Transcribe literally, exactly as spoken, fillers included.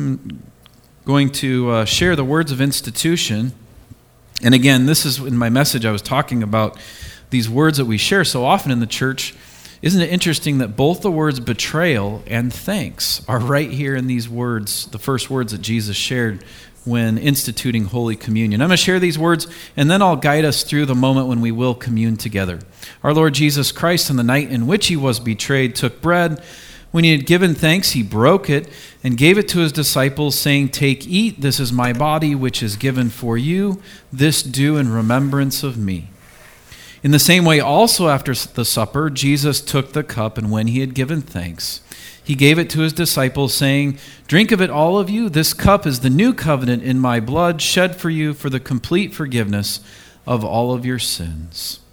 I'm going to uh, share the words of institution. And again, this is in my message I was talking about these words that we share so often in the church. Isn't it interesting that both the words betrayal and thanks are right here in these words, the first words that Jesus shared when instituting Holy Communion? I'm going to share these words, and then I'll guide us through the moment when we will commune together. Our Lord Jesus Christ, on the night in which he was betrayed, took bread. When he had given thanks, he broke it and gave it to his disciples, saying, "Take, eat, this is my body, which is given for you. This do in remembrance of me." In the same way, also after the supper, Jesus took the cup, and when he had given thanks, he gave it to his disciples, saying, "Drink of it, all of you. This cup is the new covenant in my blood, shed for you for the complete forgiveness of all of your sins."